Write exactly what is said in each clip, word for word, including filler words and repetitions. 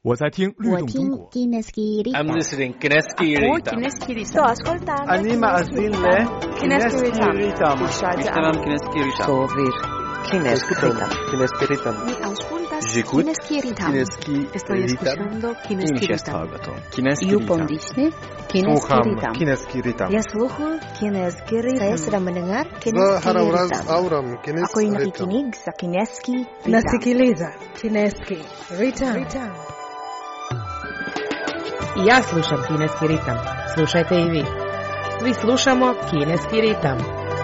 我在听律动中国。 I'm listening Kineski Ritam. Sto ascoltando. Anima Azile Kineski Ritam. Ishtaram Kineski Ritam. Sovir Kineski Ritam. Kineski Ritam. Mi auscultas J'écoute Kineski Ritam. Kineski Estoy escuchando Kineski Ritam. Kineski You Ritam. pondisne Kineski Sluham Ritam. Kineski Ritam. Ya sluhu Kineski Ritam. Saya sedang mendengar Kineski Zaharavraz Ritam. auram Kineski Ako yung Ritam. nakikinig sa Kineski Ritam. Nasikiliza Kineski Ritam. I ja slušam Kineski ritam. Slušajte i vi. Svi slušamo Kineski ritam.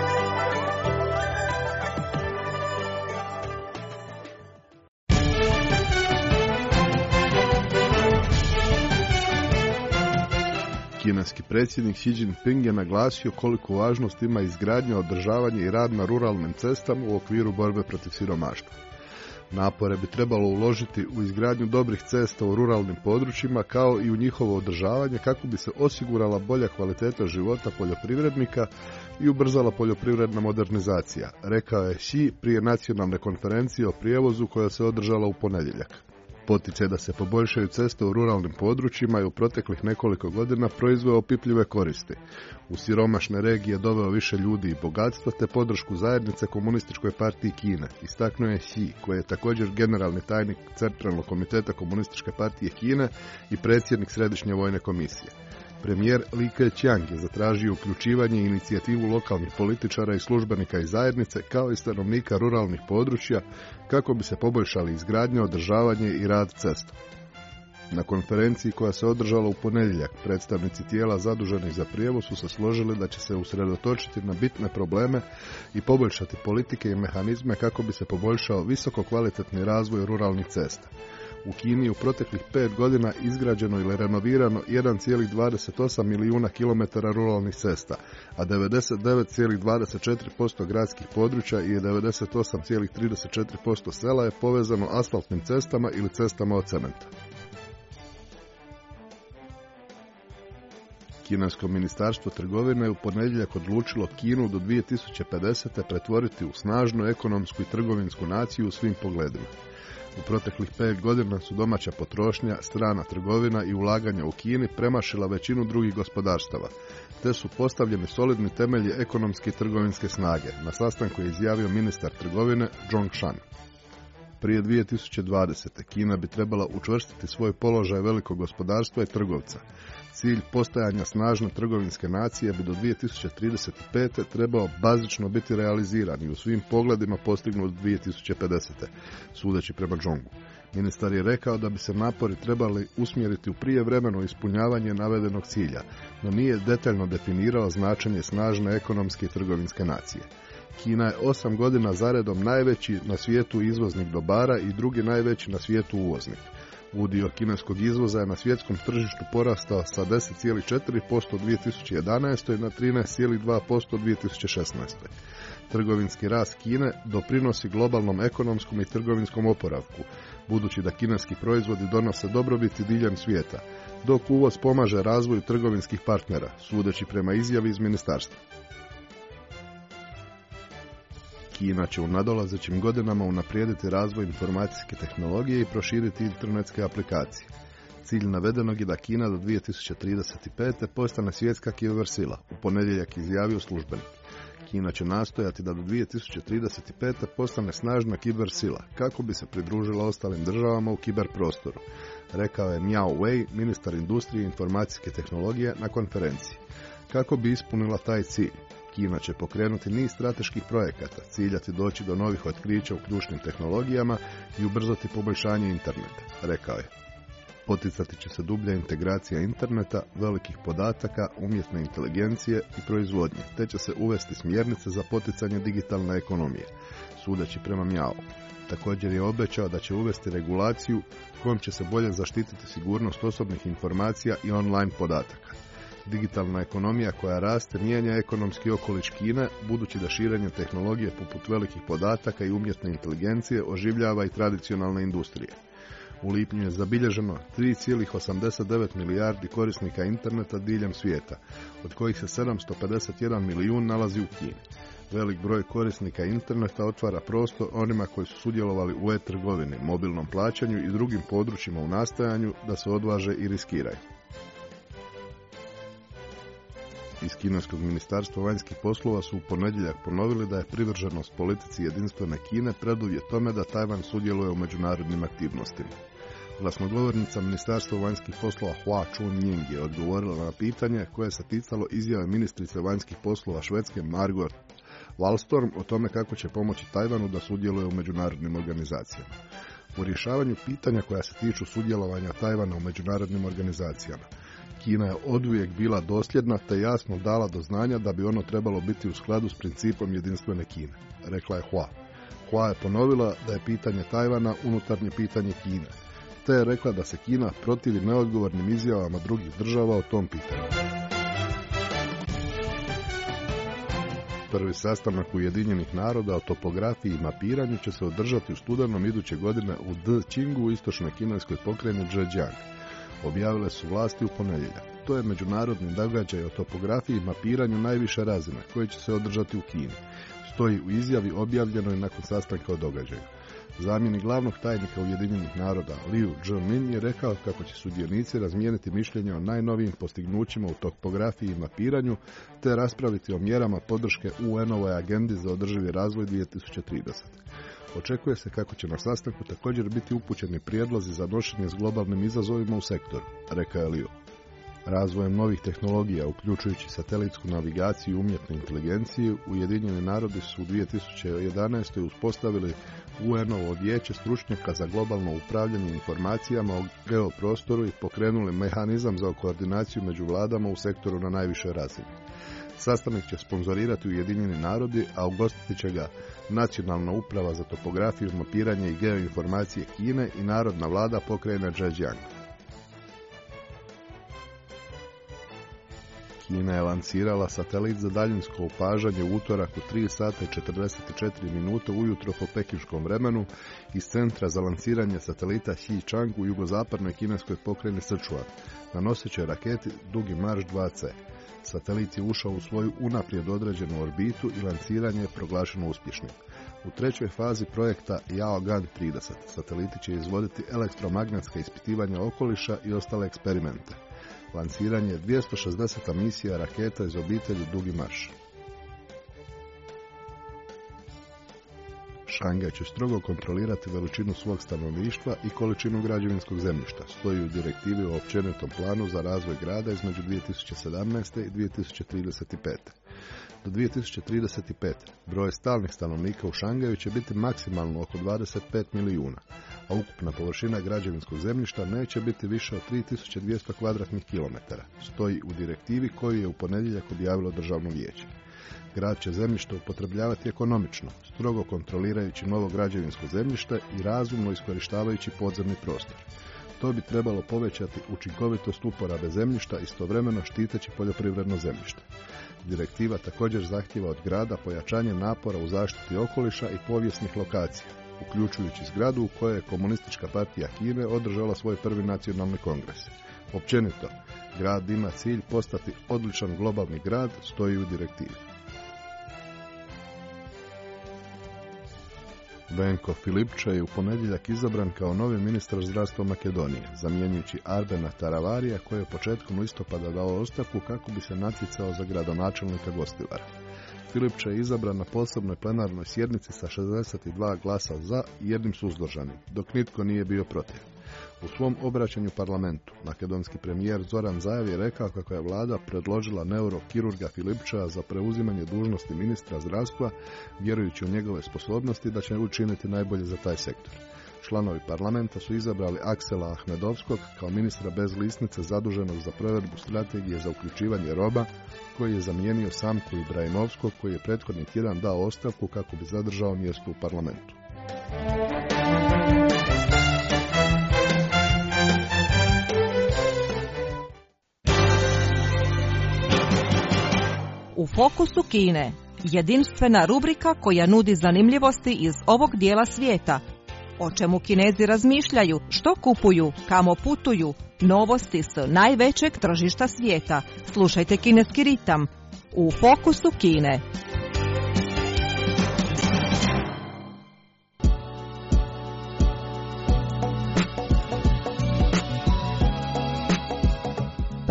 Kineski predsjednik Xi Jinping je naglasio koliko važnost ima izgradnja, održavanje i rad na ruralnim cestama u okviru borbe protiv siromaštva. Napore bi trebalo uložiti u izgradnju dobrih cesta u ruralnim područjima kao i u njihovo održavanje kako bi se osigurala bolja kvaliteta života poljoprivrednika i ubrzala poljoprivredna modernizacija, rekao je Xi prije nacionalne konferencije o prijevozu koja se održala u ponedjeljak. Poticaj da se poboljšaju ceste u ruralnim područjima je u proteklih nekoliko godina proizveo opipljive koristi. U siromašne regije doveo više ljudi i bogatstva te podršku zajednice Komunističkoj partiji Kine, istaknuo je Xi, koji je također generalni tajnik Centralnog komiteta Komunističke partije Kine i predsjednik Središnje vojne komisije. Premijer Li Keqiang je zatražio uključivanje i inicijativu lokalnih političara i službenika iz zajednice kao i stanovnika ruralnih područja kako bi se poboljšali izgradnja, održavanje i rad cesta. Na konferenciji koja se održala u ponedjeljak, predstavnici tijela zaduženih za prijevoz su se složili da će se usredotočiti na bitne probleme i poboljšati politike i mehanizme kako bi se poboljšao visoko kvalitetni razvoj ruralnih cesta. U Kini u proteklih pet godina izgrađeno ili renovirano jedan zarez dvadeset osam milijuna kilometara ruralnih cesta, a devedeset devet zarez dvadeset četiri posto gradskih područja i devedeset osam zarez trideset četiri posto sela je povezano asfaltnim cestama ili cestama od cementa. Kinesko ministarstvo trgovine je u ponedjeljak odlučilo Kinu do dvije tisuće pedesete pretvoriti u snažnu ekonomsku i trgovinsku naciju u svim pogledima. U proteklih pet godina su domaća potrošnja, strana trgovina i ulaganja u Kini premašila većinu drugih gospodarstava, te su postavljeni solidni temelji ekonomske i trgovinske snage. Na sastanku je izjavio ministar trgovine Zhong Shan. Prije dvije tisuće dvadesete. Kina bi trebala učvrstiti svoj položaj velikog gospodarstva i trgovca. Cilj postajanja snažne trgovinske nacije bi do dvije tisuće trideset pete. trebao bazično biti realiziran i u svim pogledima postignut do dvije tisuće pedesete. sudeći prema Zhongu. Ministar je rekao da bi se napori trebali usmjeriti u prijevremeno ispunjavanje navedenog cilja, no nije detaljno definirao značenje snažne ekonomske i trgovinske nacije. Kina je osam godina zaredom najveći na svijetu izvoznik dobara i drugi najveći na svijetu uvoznik. Udio kineskog izvoza je na svjetskom tržištu porastao sa deset zarez četiri posto u dvije tisuće jedanaestoj. na trinaest zarez dva posto u dvije tisuće šesnaestoj. Trgovinski rast Kine doprinosi globalnom ekonomskom i trgovinskom oporavku, budući da kineski proizvodi donose dobrobiti diljem svijeta, dok uvoz pomaže razvoju trgovinskih partnera, sudeći prema izjavi iz ministarstva. Kina će u nadolazećim godinama unaprijediti razvoj informacijske tehnologije i proširiti internetske aplikacije. Cilj navedenog je da Kina do dvije tisuće trideset pete. postane svjetska kibersila, u ponedjeljak izjavio službenik. Kina će nastojati da do dvije tisuće trideset pete. postane snažna kibersila, kako bi se pridružila ostalim državama u kiberprostoru, rekao je Miao Wei, ministar industrije i informacijske tehnologije na konferenciji. Kako bi ispunila taj cilj, Kina će pokrenuti niz strateških projekata, ciljati doći do novih otkrića u ključnim tehnologijama i ubrzati poboljšanje interneta, rekao je. Poticati će se dublja integracija interneta, velikih podataka, umjetne inteligencije i proizvodnje, te će se uvesti smjernice za poticanje digitalne ekonomije, sudeći prema Miao. Također je obećao da će uvesti regulaciju kojom će se bolje zaštititi sigurnost osobnih informacija i online podataka. Digitalna ekonomija koja raste mijenja ekonomski okoliš Kine, budući da širenje tehnologije poput velikih podataka i umjetne inteligencije oživljava i tradicionalne industrije. U lipnju je zabilježeno tri zarez osamdeset devet milijardi korisnika interneta diljem svijeta, od kojih se sedamsto pedeset jedan milijun nalazi u Kini. Velik broj korisnika interneta otvara prostor onima koji su sudjelovali u e-trgovini, mobilnom plaćanju i drugim područjima u nastojanju da se odvaže i riskiraju. Iz kineskog ministarstva vanjskih poslova su u ponedjeljak ponovili da je privrženost politici jedinstvene Kine preduvjet tome da Tajvan sudjeluje u međunarodnim aktivnostima. Glasnogovornica Ministarstva vanjskih poslova Hua Chunying je odgovorila na pitanje koje se ticalo izjave ministrice vanjskih poslova Švedske Margot Wallström o tome kako će pomoći Tajvanu da sudjeluje u međunarodnim organizacijama. U rješavanju pitanja koja se tiču sudjelovanja Tajvana u međunarodnim organizacijama, Kina je oduvijek bila dosljedna te jasno dala do znanja da bi ono trebalo biti u skladu s principom jedinstvene Kine, rekla je Hua. Hua je ponovila da je pitanje Tajvana unutarnje pitanje Kine, te je rekla da se Kina protivi neodgovornim izjavama drugih država o tom pitanju. Prvi sastanak Ujedinjenih naroda o topografiji i mapiranju će se održati u studenom iduće godine u Dqingu u istočnoj kineskoj pokrajini Zhejiang, objavile su vlasti u ponedjeljak. To je međunarodni događaj o topografiji i mapiranju najviše razine, koji će se održati u Kini. Stoji u izjavi objavljenoj nakon sastanka o događaju. Zamjenik glavnog tajnika Ujedinjenih naroda Liu Zhenmin je rekao kako će sudionici razmijeniti mišljenje o najnovijim postignućima u topografiji i mapiranju, te raspraviti o mjerama podrške U N-ovoj agendi za održivi razvoj dvije tisuće tridesete. Očekuje se kako će na sastanku također biti upućeni prijedlozi za nošenje s globalnim izazovima u sektoru, rekao je Liu. Razvojem novih tehnologija, uključujući satelitsku navigaciju i umjetnu inteligenciju, Ujedinjeni narodi su u dvije tisuće jedanaestoj uspostavili U N-ovo vijeće stručnjaka za globalno upravljanje informacijama o geoprostoru i pokrenuli mehanizam za koordinaciju među vladama u sektoru na najvišoj razini. Sastanak će sponzorirati Ujedinjeni narodi, a ugostiti će ga Nacionalna uprava za topografiju, mapiranje i geoinformacije Kine i Narodna vlada pokrajine Zhejiang. Kina je lancirala satelit za daljinsko opažanje u utorak u tri sata i četrdeset četiri minute ujutro po pekinškom vremenu iz centra za lanciranje satelita Xichang u jugozapadnoj kineskoj pokrajini Sichuan na nosećoj raketi Dugi marš dva ce. Satelit je ušao u svoju unaprijed određenu orbitu i lanciranje je proglašeno uspješnim. U trećoj fazi projekta Yaogan trideset sateliti će izvoditi elektromagnetska ispitivanja okoliša i ostale eksperimente. Lanciranje dvjesto šezdeset misija raketa iz obitelji Dugi marš. Šangaj će strogo kontrolirati veličinu svog stanovništva i količinu građevinskog zemljišta, stoji u direktivi o općenitom planu za razvoj grada između dvije tisuće sedamnaeste i dvije tisuće trideset pete. Do dvije tisuće trideset pete. broj stalnih stanovnika u Šangaju će biti maksimalno oko dvadeset pet milijuna, a ukupna površina građevinskog zemljišta neće biti više od tri tisuće dvjesto kvadratnih kilometara, stoji u direktivi koju je u ponedjeljak objavilo Državno vijeće. Grad će zemljište upotrebljavati ekonomično, strogo kontrolirajući novo građevinsko zemljište i razumno iskorištavajući podzemni prostor. To bi trebalo povećati učinkovitost uporabe zemljišta, istovremeno štiteći poljoprivredno zemljište. Direktiva također zahtijeva od grada pojačanje napora u zaštiti okoliša i povijesnih lokacija, uključujući zgradu u kojoj je Komunistička partija Kine održala svoj prvi nacionalni kongres. Općenito, grad ima cilj postati odličan globalni grad, stoji u direktivi. Venko Filipče je u ponedjeljak izabran kao novi ministar zdravstva Makedonije, zamjenjujući Arbena Taravarija koji je početkom listopada dao ostavku kako bi se natjecao za gradonačelnika Gostivara. Filipče je izabran na posebnoj plenarnoj sjednici sa šezdeset dva glasa za i jednim suzdržanim, dok nitko nije bio protiv. U svom obraćanju parlamentu, makedonski premijer Zoran Zaev je rekao kako je vlada predložila neurokirurga Filipčea za preuzimanje dužnosti ministra zdravstva, vjerujući u njegove sposobnosti da će učiniti najbolje za taj sektor. Članovi parlamenta su izabrali Aksela Ahmedovskog kao ministra bez lisnice zaduženog za provedbu strategije za uključivanje Roma, koji je zamijenio Samku Ibrahimovskog, koji je prethodni tjedan dao ostavku kako bi zadržao mjesto u parlamentu. U fokusu Kine, jedinstvena rubrika koja nudi zanimljivosti iz ovog dijela svijeta. O čemu Kinezi razmišljaju, što kupuju, kamo putuju, novosti s najvećeg tržišta svijeta. Slušajte Kineski ritam u fokusu Kine.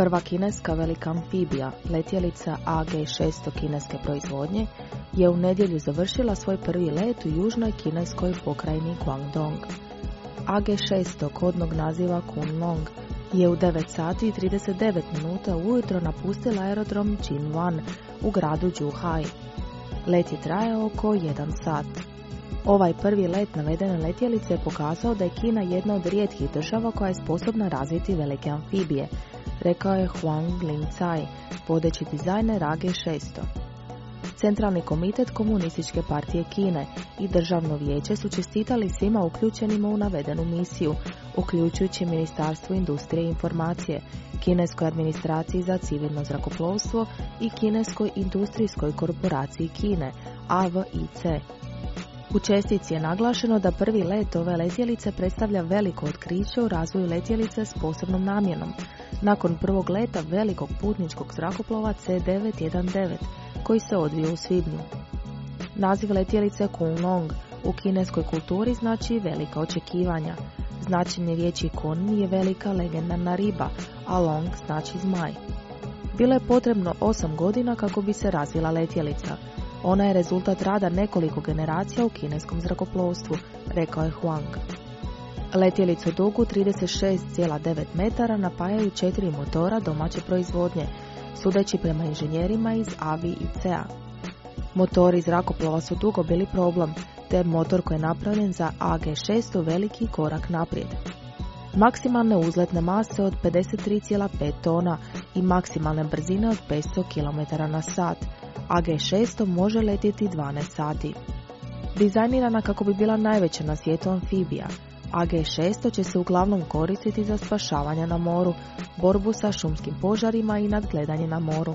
Prva kineska velika amfibija, letjelica A G šesto kineske proizvodnje, je u nedjelju završila svoj prvi let u južnoj kineskoj pokrajini Guangdong. A G šesto, kodnog naziva Kunlong, je u devet sati i trideset devet minuta ujutro napustila aerodrom Jinwan u gradu Zhuhai. Let je trajao oko jedan sat. Ovaj prvi let navedene letjelice je pokazao da je Kina jedna od rijetkih država koja je sposobna razviti velike amfibije, rekao je Huang Lingcai, vodeći dizajner A G šesto. Centralni komitet Komunističke partije Kine i Državno vijeće su čestitali svima uključenima u navedenu misiju, uključujući Ministarstvo industrije i informacije, Kineskoj administraciji za civilno zrakoplovstvo i Kineskoj industrijskoj korporaciji Kine, A V I C. U čestici je naglašeno da prvi let ove letjelice predstavlja veliko otkriće u razvoju letjelice s posebnom namjenom, nakon prvog leta velikog putničkog zrakoplova C devet jedan devet, koji se odvio u svibnju. Naziv letjelice Kunlong u kineskoj kulturi znači velika očekivanja. Značenje riječi kun je velika legendarna riba, a long znači zmaj. Bilo je potrebno osam godina kako bi se razvila letjelica. Ona je rezultat rada nekoliko generacija u kineskom zrakoplovstvu, rekao je Huang. Letjelicu dugu trideset šest zarez devet metara napajaju četiri motora domaće proizvodnje, sudeći prema inženjerima iz A V I C-a. Motori zrakoplova su dugo bili problem, te motor koji je napravljen za A G šesto veliki korak naprijed. Maksimalne uzletne mase od pedeset tri zarez pet tona i maksimalne brzine od petsto kilometara na sat. A G šesto može letjeti dvanaest sati. Dizajnirana kako bi bila najveća na svijetu amfibija, A G šesto će se uglavnom koristiti za spašavanje na moru, borbu sa šumskim požarima i nadgledanje na moru.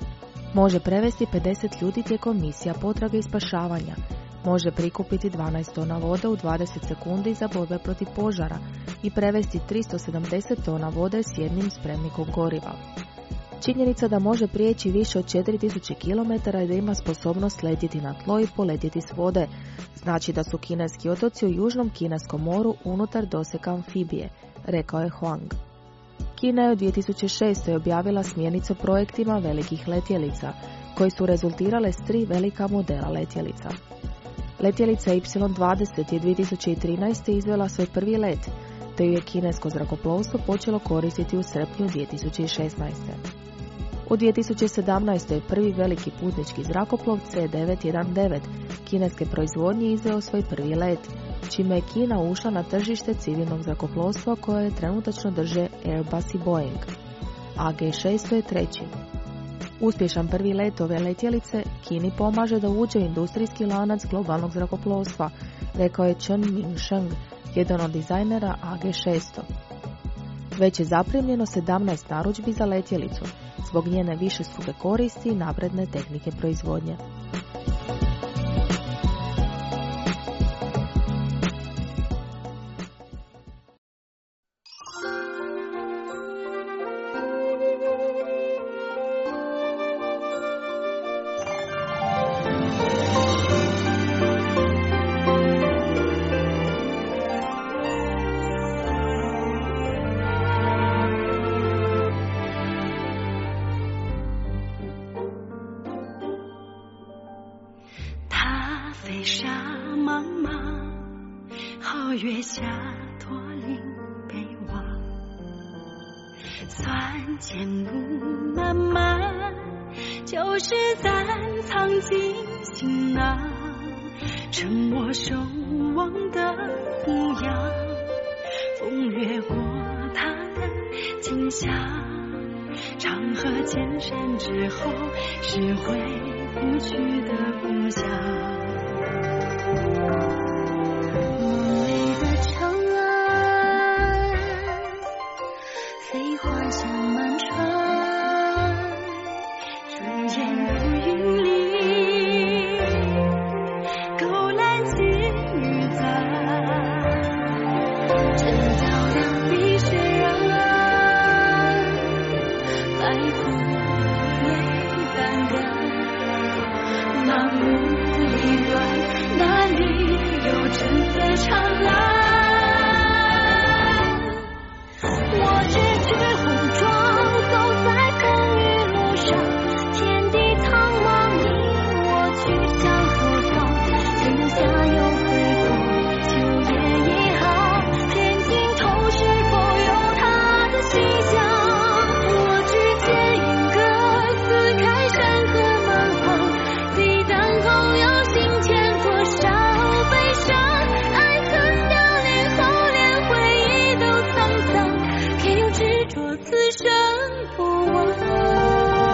Može prevesti pedeset ljudi tijekom misija potrage i spašavanja. Može prikupiti dvanaest tona vode u dvadeset sekundi za borbe protiv požara i prevesti tristo sedamdeset tona vode s jednim spremnikom goriva. Činjenica da može prijeći više od četiri tisuće kilometara i da ima sposobnost letjeti na tlo i poletjeti s vode, znači da su kineski otoci u južnom kineskom moru unutar dosega amfibije, rekao je Huang. Kina je u dvije tisuće šestoj objavila smjernicu o projektima velikih letjelica, koji su rezultirale s tri velika modela letjelica. Letjelica Y dvadeset je dvije tisuće trinaeste. izvela svoj prvi let, te ju je kinesko zrakoplovstvo počelo koristiti u srpnju dvije tisuće šesnaeste. U dvije tisuće sedamnaestoj. prvi veliki putnički zrakoplov C devet jedan devet kineske proizvodnje izveo svoj prvi let, čime je Kina ušla na tržište civilnog zrakoplovstva koje trenutačno drže Airbus i Boeing. A G šesto je treći. Uspješan prvi let ove letjelice Kini pomaže da uđe u industrijski lanac globalnog zrakoplovstva, rekao je Chen Mingsheng, jedan od dizajnera A G šesto. Već je zaprimljeno sedamnaest narudžbi za letjelicu, zbog njene višestruke koristi i napredne tehnike proizvodnje. 此生不忘。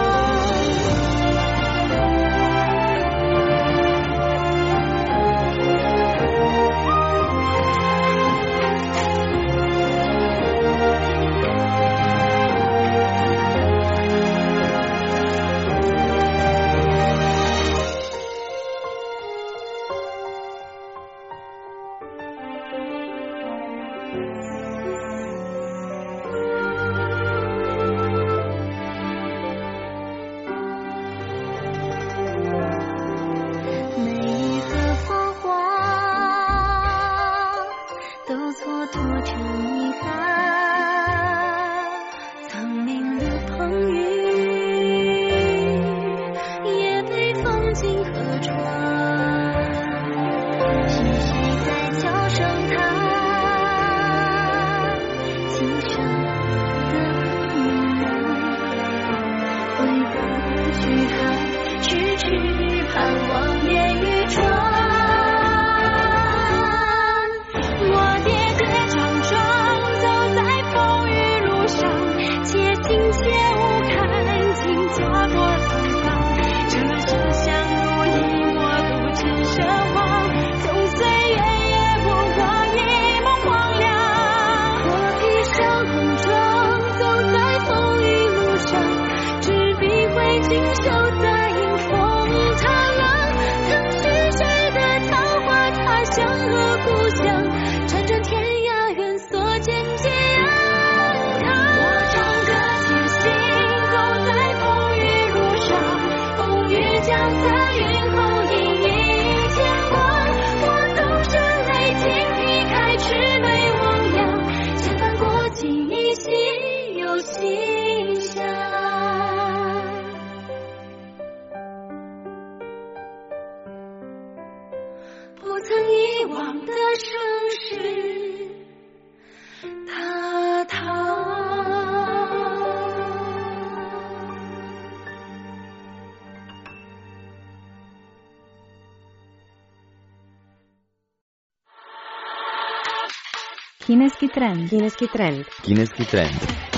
Kineski trend. Kineski trend. Kineski trend.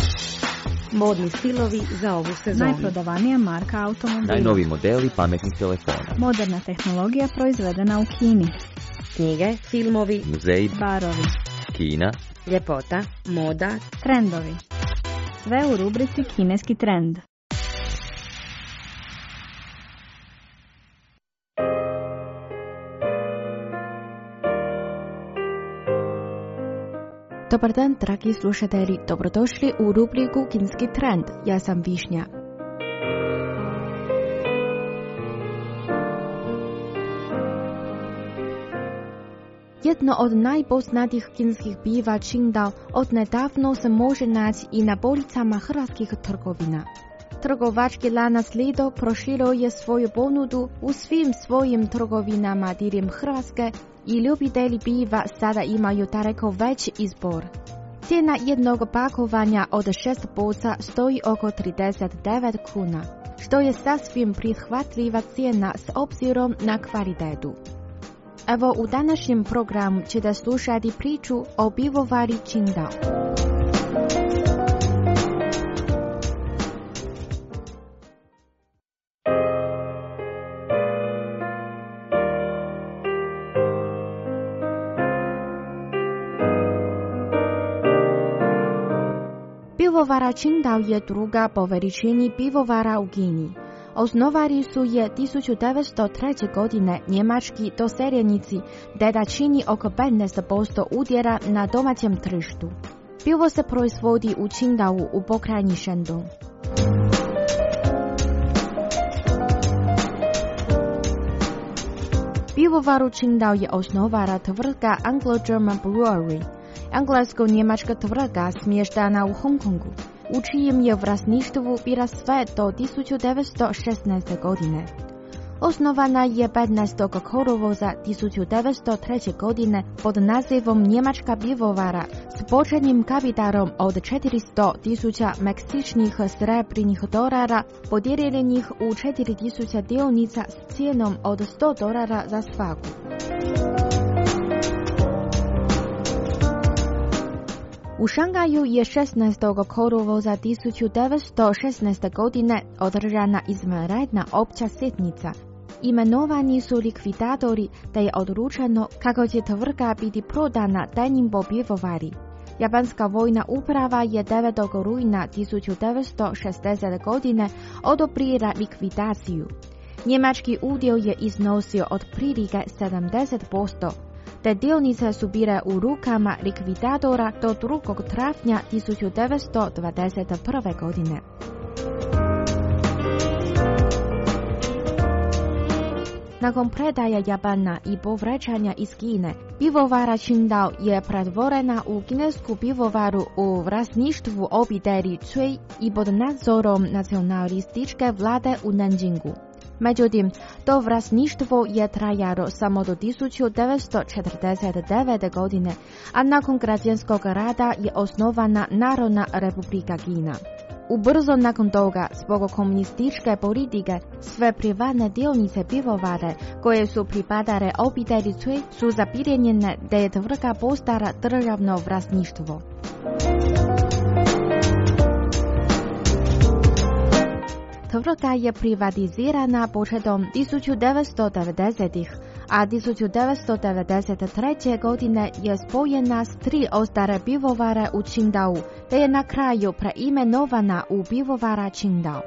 Modni stilovi za ovu sezonu. Najprodavanija marka automobila. Najnoviji modeli pametnih telefona. Moderna tehnologija proizvedena u Kini. Knjige, filmovi, muzeji, barovi, Kina, ljepota, moda, trendovi. Sve u rubrici Kineski trend. Dobar dan, dragi slušatelji, dobrodošli u rubriku Kineski trend. Ja sam Višnja. Jedno od najpoznatijih kineskih piva Qingdao odnedavno se može naći i na policama hrvatskih trgovina. Trgovački lanac Lido proširio je svoju ponudu u svim svojim trgovinama diljem Hrvatske i ljubitelji piva sada imaju daleko veći izbor. Cijena jednog pakovanja od šest boca stoji oko trideset devet kuna, što je sasvim prihvatljiva cijena s obzirom na kvalitetu. Evo u današnjem programu ćete slušati priču o pivovari Qingdao. Pivovara Qingdao je druga po veličini pivovara u Kini. Osnovali su je tisuću devetsto treće. godine njemački doseljenici, te da čini oko petnaest posto udjela na domaćem tržištu. Pivo se proizvodi u Qingdao u pokrajini Shandong. Pivovaru Qingdao je osnovala tvrtka Anglo-German Brewery, englesko-njemačka tvrtka smještena u Hong Kongu, u čijem je vlasništvu bila sve do tisuću devetsto šesnaeste. godine. Osnovana je petnaestog kolovoza tisuću devetsto treće. godine pod nazivom Njemačka pivovara s početnim kapitalom od četiristo tisuća meksičnih srebrnih dolara podijeljenih u četiri tisuće dionica s cijenom od sto dolara za svaku. U Šangaju je šesnaestog kolovoza tisuću devetsto šesnaeste. godine održana izvanredna opća sjednica. Imenovani su likvidatori te je odlučeno kako će tvrtka biti prodana tajnim pivovari. Japanska vojna uprava je devetog rujna tisuću devetsto šezdesete. godine odobrila likvidaciju. Njemački udio je iznosio otprilike sedamdeset posto. Te dionice su bile u rukama likvidatora do drugog travnja tisuću devetsto dvadeset prve. godine. Nakon predaje Japana i povraćanja iz Kine, pivovara Qingdao je pretvorena u kinesku pivovaru u vlasništvu obitelji Cui i pod nadzorom nacionalističke vlade u Nanjingu. Međutim, to vlasništvo je trajalo samo do tisuću devetsto četrdeset devete. godine, a nakon građanskog rata je osnovana Narodna republika Kina. Ubrzo nakon toga, zbog komunističke politike, sve privatne dionice pivovare koje su pripadale obitelji Cui su zabilježene da je tvrtka postala državno vlasništvo. Tvrtka je privatizirana početkom tisuću devetsto devedesetih. a tisuću devetsto devedeset treće. godine je spojena s tri ostale pivovare u Qingdao, te je na kraju preimenovana u pivovara Qingdao.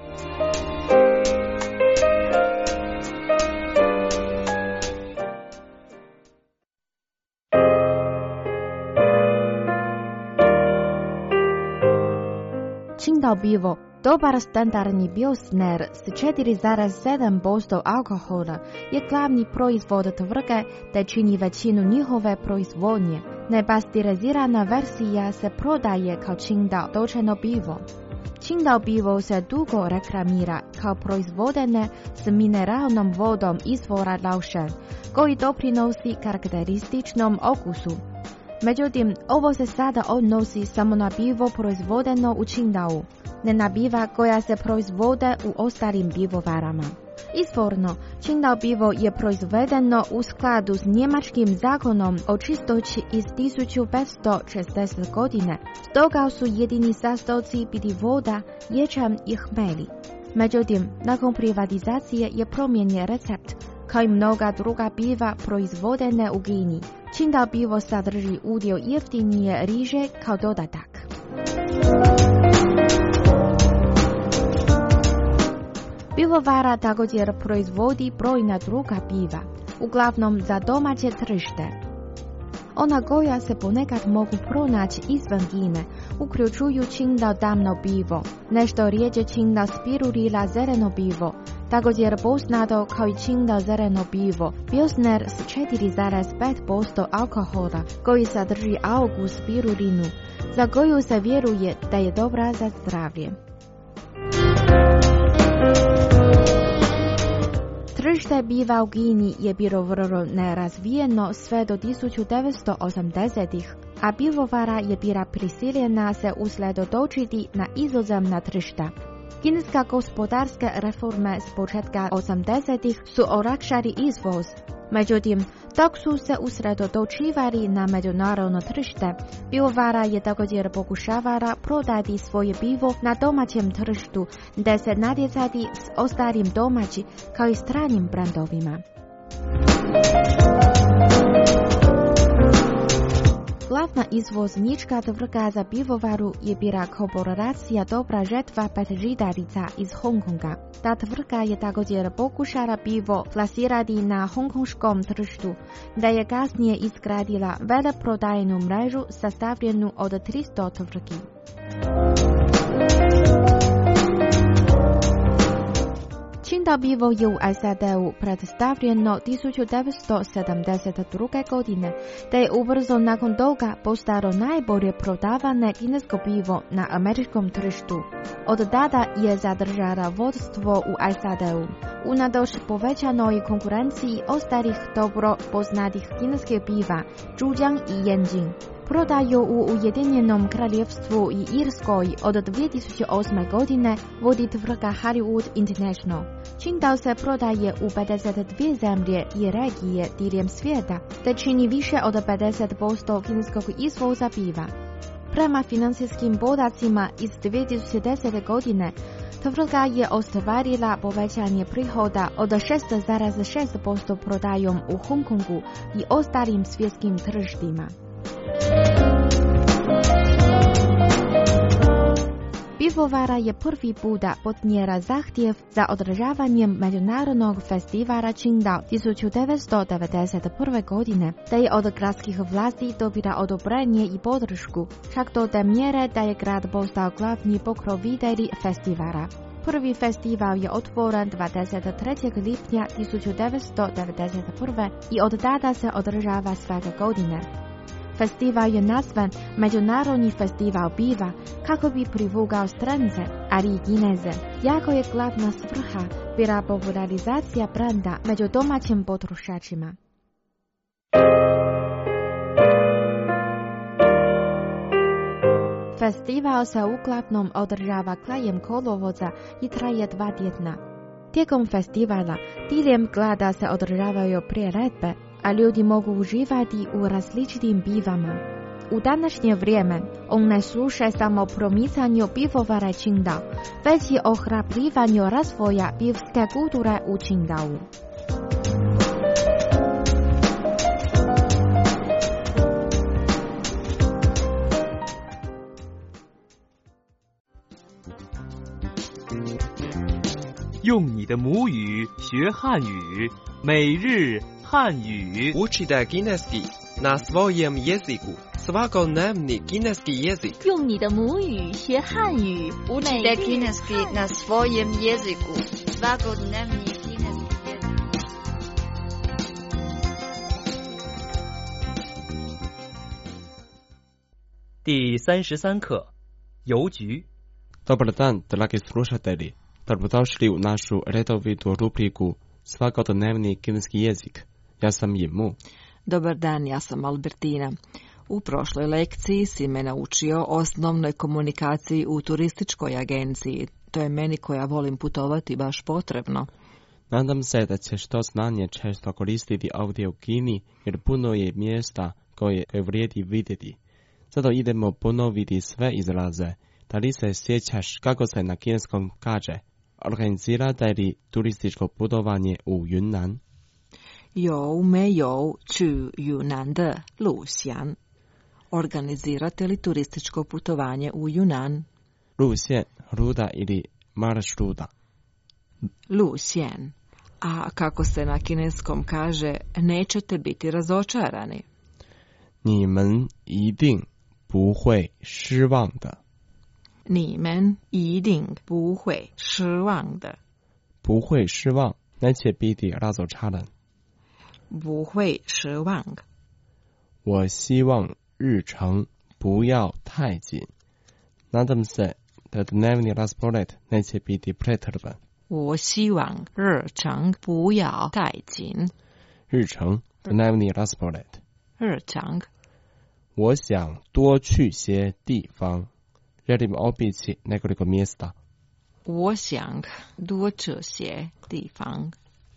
Qingdao pivo, dobar standardni pilsner s četiri zarez sedam posto alkohola, je glavni proizvod tvrtke te čini većinu njihove proizvodnje. Nepasterizirana verzija se prodaje kao Qingdao točeno pivo. Qingdao pivo se dugo reklamira kao proizvodene s mineralnom vodom izvora Laoshan, koji doprinosi karakterističnom okusu. Međutim, ovo se sada odnosi samo na pivo proizvodeno u Qingdao, ne na piva koja se proizvode u ostalim pivovarama. Izvorno, Qingdao pivo je proizvedeno u skladu s njemačkim zakonom o čistoći iz tisuću petsto šezdesete. godine, stoga su jedini sastojci bili voda, ječam i hmelj. Međutim, nakon privatizacije je promijenjen recept, kao i mnoga druga piva proizvodene u Kini. Qingdao pivo sadrži udio jeftinije riže kao dodatak. Pivovara također proizvodi brojna druga piva, uglavnom za domaće tržište. Ona koja se ponekad mogu pronaći izvan Kine, uključuju Qingdao tamno pivo, nešto rijeđe Qingdao spirulina zeleno pivo, također poznato kao i Qingdao zeleno pivo, pilsner s četiri zarez pet posto alkohola, koji sadrži algu spirulinu, za koju se vjeruje da je dobra za zdravlje. Tržište piva u Kini je bilo vrlo nerazvijeno sve do tisuću devetsto osamdesetih. a pivovara je bila prisiljena se usredotočiti na inozemna tržišta. Kineska gospodarske reforme s početka osamdesetih su olakšali izvoz. Međutim, dok su se usredotočivali na međunarodno tržište, pivovara je također pokušavala prodati svoje pivo na domaćem tržištu, da se natjecati s ostalim domaćim kao i stranim brandovima. Glavna izvoznička tvrtka za pivovaru je bila korporacija Dobra žetva pet žitarica iz Hong Konga. Ta tvrtka je također pokušala pivo plasirati na hongkonškom tržištu, da je kasnije izgradila veleprodajnu mrežu sastavljenu od tristo tvrtki. Qingdao pivo je u S A D-u predstavljeno tisuću devetsto sedamdeset druge. godine, te je ubrzo nakon toga postalo najbolje prodavane kinesko pivo na američkom tržištu. Od tada je zadržala vodstvo u S A D-u. Unatoč povećanoj konkurenciji ostalih dobro poznatih kineskih piva, Zhujiang i Yanjing, prodaju u Ujedinjenom kraljevstvu i Irskoj od dvije tisuće osme. godine vodi tvrtka Hollywood International. Qingdao se prodaje u pedeset dvije zemlje i regije diljem svijeta, te čini više od pedeset posto kineskog izvoza piva. Prema financijskim podacima iz dvije tisuće desete. godine, tvrtka je ostvarila povećanje prihoda od šest zarez šest posto prodajom u Hong Kongu i ostalim svjetskim tržištima. Pivovara je prvi puta podnijela zahtjev za održavanjem međunarodnog festivala Qingdao tisuću devetsto devedeset prve. godine, te je od gradskih vlasti dobila odobrenje i podršku, čak do te mjere da je grad postao glavni pokrovitelj festivala. Prvi festival je otvoren dvadeset trećeg lipnja tisuću devetsto devedeset prve. i od tada se održava svake godine. Festival je nazvan Međunarodni festival piva kako bi privukao strance, ali i Kineze. Jako je glavna svrha bila popularizacija brenda među domaćim potrošačima. Festival se uglavnom održava krajem kolovoza i traje dva tjedna. Tijekom festivala diljem grada se održavaju priredbe, a ljudi mogu uživati u različitim pivama. U današnje vrijeme on ne sluša samo promicanju pivovare Qingdao, već i ohrabrivanju razvoja pivske kulture u Qingdao. 用你的母语学汉语，每日汉语。 Učite kineski na svojem jeziku. Svakodnevni kineski jezik. 用你的母语学汉语。 Učite kineski na svojem jeziku. Svakodnevni kineski jezik. 第三十三课，邮局。 Dobar dan, dragi slušatelji. Dobrodošli u našu redovitu rubriku Svakodnevni kineski jezik. Ja sam Jimu. Dobar dan, ja sam Albertina. U prošloj lekciji si me naučio osnovnoj komunikaciji u turističkoj agenciji. To je meni koja volim putovati baš potrebno. Nadam se da ćeš to znanje često koristiti ovdje u Kini, jer puno je mjesta koje, koje vrijedi vidjeti. Zato idemo ponoviti sve izraze. Da li se sjećaš kako se na kineskom kaže? Organizirate li turističko putovanje u Yunnan? 有没有去云南的路线? Organizirate li turističko putovanje u Yunnan? 路线, ruta ili maršruta. 路线. A kako se na kineskom kaže, nećete biti razočarani? 你们一定不会失望的。 你们一定不会失望的。 不会失望, neće biti razočaran. 不会失望。 我希望日程不要太紧. Nadam se da dnevni raspored neće biti pretreban. 我希望日程不要太紧。 日程 dnevni raspored. 日程。 我想多去些地方. Želim obići nekoliko mjesta. 我想多去些地方。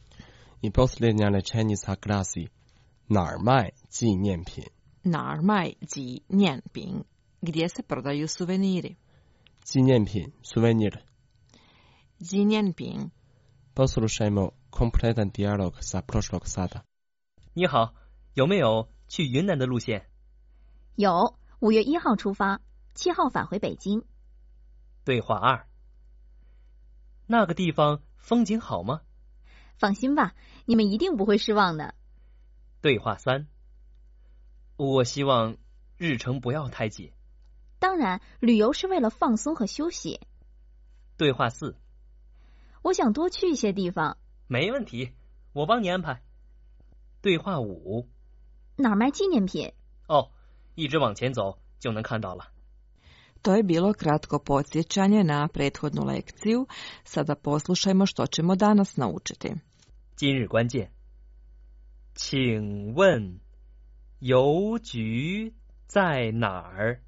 I posljednja rečenica glasi: 哪儿卖纪念品? 哪儿卖纪念品? Gdje se prodaju suveniri? 纪念品 suvenir. 纪念品. Poslušajmo kompletan dijalog sa prošlog sata. 你好，有没有去云南的路线？ 有，五月一号出发。 七号返回北京。 对话二，那个地方风景好吗？ 放心吧，你们一定不会失望的。 对话三，我希望日程不要太紧。 当然，旅游是为了放松和休息。 对话四， 我想多去一些地方。 没问题，我帮你安排。对话五， 哪儿卖纪念品？ 哦，一直往前走就能看到了。 To je bilo kratko podsjećanje na prethodnu lekciju. Sada poslušajmo što ćemo danas naučiti. 今日关键，请问邮局在哪儿？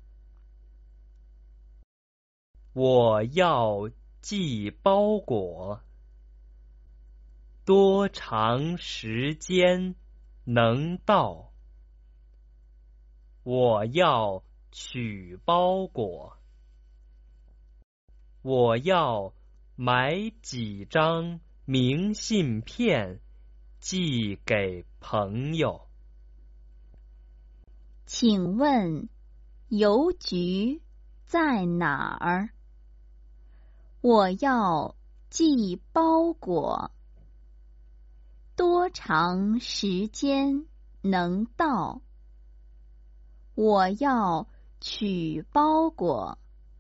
我要寄包裹，多长时间能到？我要取包裹。我要买几张明信片寄给朋友。 请问邮局在哪儿？我要寄包裹。多长时间能到？我要取包裹。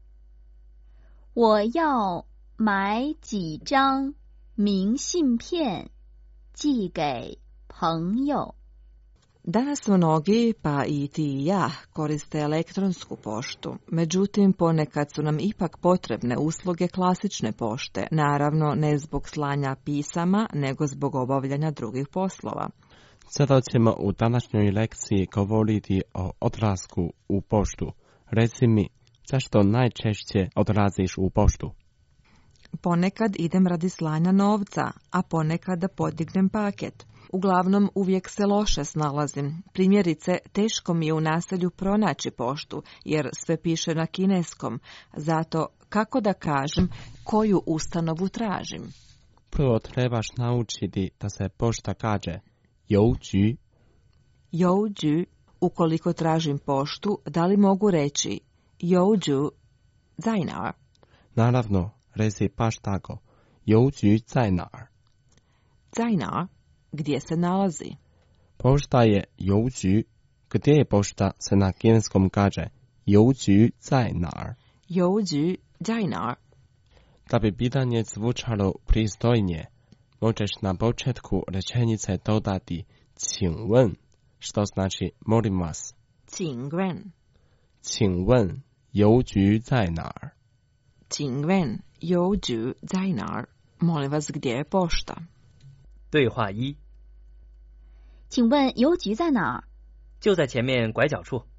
我要买几张明信片寄给朋友。 Danas mnogi, pa i ti i ja, koriste elektronsku poštu. Međutim, ponekad su nam ipak potrebne usluge klasične pošte, naravno ne zbog slanja pisama, nego zbog obavljanja drugih poslova. Zato ćemo u današnjoj lekciji govoriti o odlasku u poštu. Reci mi, zašto najčešće odlaziš u poštu? Ponekad idem radi slanja novca, a ponekad da podignem paket. Uglavnom uvijek se loše snalazim. Primjerice, teško mi je u naselju pronaći poštu, jer sve piše na kineskom. Zato, kako da kažem, koju ustanovu tražim? Prvo trebaš naučiti da se pošta kaže Jouđu. Jouđu. Ukoliko tražim poštu, da li mogu reći Jouđu在哪儿? Naravno, reci baš tako. Jouđu在哪儿? 在哪儿? Gdje se nalazi? Pošta je Jouđu. Gdje je pošta se na kineskom kaže Jouđu在哪儿? Jouđu在哪儿? Da bi pitanje zvučalo pristojnije, možeš na početku rečenice dodati 请问, što znači molim vas. 请问请问邮局在哪儿? 请问邮局在哪儿? Molim vas, gdje je pošta? 对话一。 请问邮局在哪儿？ 就在前面拐角处。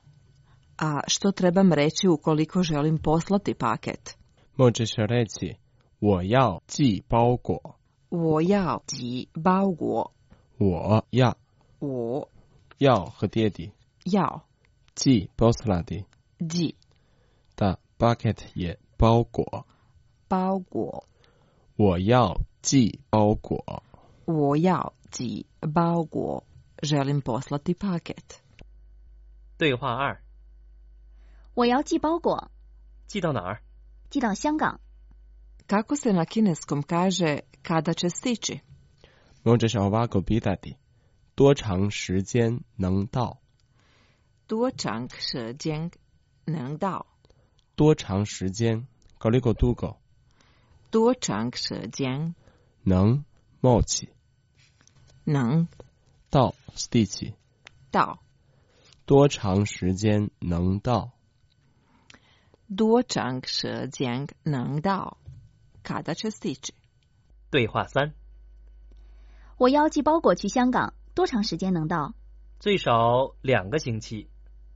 A što trebam reći ukoliko želim poslati paket? Možeš reći 我要寄包裹。 我要寄包裹。 我要我要和爹地要寄 poslati 寄 da paket je 包裹。 包裹。 我要寄包裹。 我要寄包裹。Želim poslati paket. 对话二。 我要寄包裹。 寄到哪儿？ 寄到香港。 Kako se na kineskom kaže kada će stići? Možeš ovako pitati 多长时间能到？ 多长时间能到？ 多长时间 koliko dugo？ 多长时间能 moći 能到 stići 到多长时间能到？ 多长时间能到？ Kada će stići? 对话三。 我要寄包裹去香港，多长时间能到？ 最少两个星期。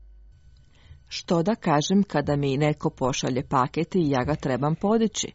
Što da kažem kada mi neko pošalje paket i ja ga trebam podići?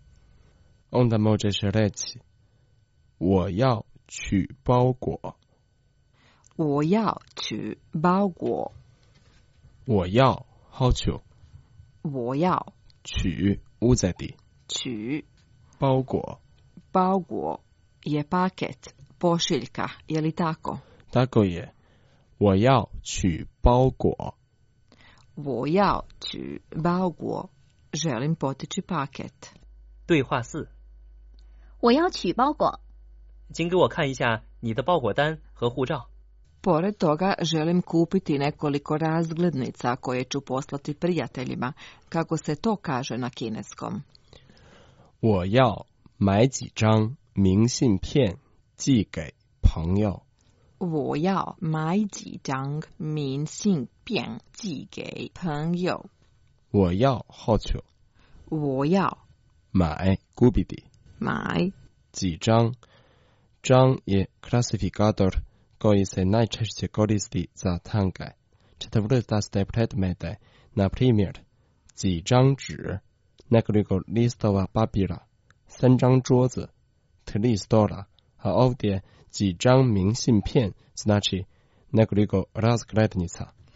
Onda možeš reći 我要取包裹。 我要取包裹。 我要 hoću。 我要取 uzeti。 取包裹。 包裹 je paket, pošiljka, je li tako? Tako je. 我要取包裹。 我要取包裹。Želim potići paket. 对话四。 我要取包裹。 请给我看一下你的包裹单和护照。 Pored toga želim kupiti nekoliko razglednica koje ću poslati prijateljima, kako se to kaže na kineskom. 我要买几张明信片寄给朋友。 我要买几张明信片寄给朋友。 我要 hoću。 我要买 kupiti。 买几张 张je klasifikator koji se najčešće koristi za tanke. Četvrtaste predmete, na primjer, 几张纸 nekoliko listova papira, 三张桌子 tri stola, a ovdje 几张明信片 znači nekoliko razglednica.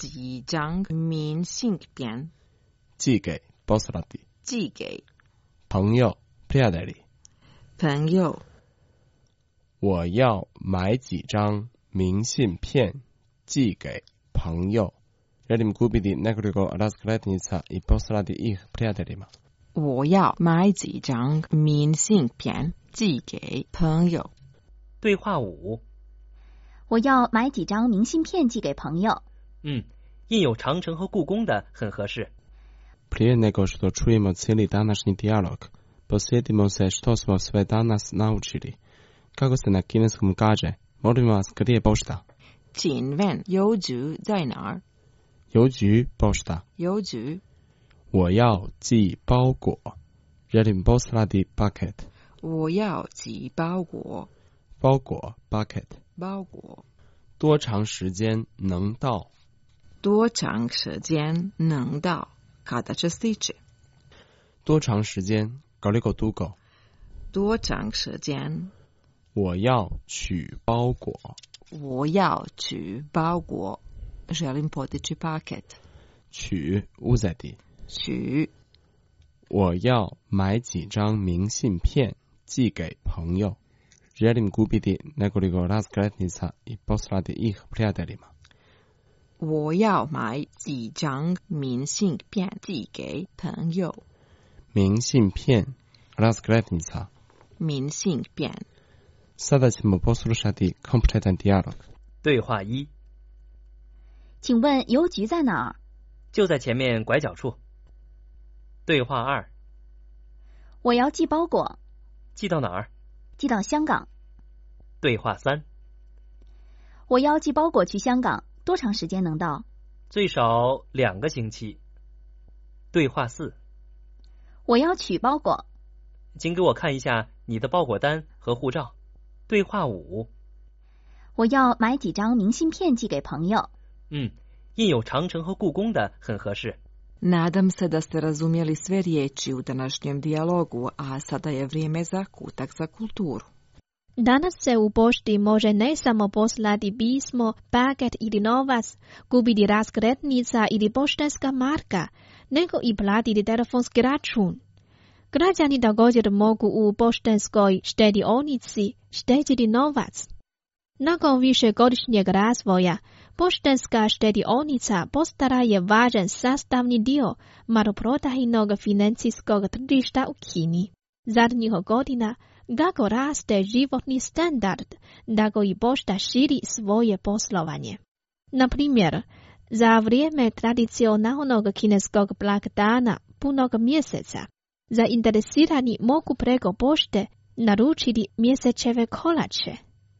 几张明信片寄给 poslati 寄给朋友 prijatelji 朋友我要买几张明信片寄给朋友 Želim kupiti nekoliko raskretnica i poslati ih prijateljima. 我要买几张明信片寄给朋友。 对话五。 我要买几张明信片寄给朋友。 嗯，印有长城和故宫的很合适。 Prije nego što čujemo cijeli današnji dijalog, posjetimo se što smo sve danas naučili. Kako se na kineskom kaže, molimo vas gdje je pošta? 请问邮局在哪儿？ 邮局 pošta 邮局我要寄包裹 Želim poslati paket 我要寄包裹包裹 paket 包裹多长时间能到多长时间能到 kada će stići 多长时间 koliko dugo 多长时间我要取包裹我要取包裹Želim podići paket. 取 uzeti. 取我要买几张明信片寄给朋友 Želim kupiti nekoliko raskretnica i poslati ih prijateljima. 我要买几张明信片寄给朋友。 明信片 raskretnica 明信片 Sada ćemo poslušati kompletan dijalog. 对话一。 请问邮局在哪儿？ 就在前面拐角处。对话二。 我要寄包裹。 寄到哪儿？ 寄到香港。 对话三。 我要寄包裹去香港，多长时间能到？ 最少两个星期。对话四。 我要取包裹。 请给我看一下你的包裹单和护照。对话五。 我要买几张明信片寄给朋友。 嗯，印有长城和故宫的很合适。 Nadam se da ste razumjeli sve riječi u današnjem dijalogu, a sada je vrijeme za kutak za kulturu. Danas se u pošti može ne samo poslati pismo, paket ili novac, kupiti raskretnica ili poštanska marka, nego i platiti telefonski račun. Građani također mogu u poštanskoj štedionici štediti novac. Nakon višegodišnjeg razvoja, poštanska štedionica postala je važan sastavni dio maloprodajnog financijskog tržišta u Kini. Zadnjih godina, kako raste životni standard, tako i pošta širi svoje poslovanje. Na primjer, za vrijeme tradicionalnog kineskog blagdana punog mjeseca, zainteresirani mogu preko pošte naručiti mjesečeve kolače,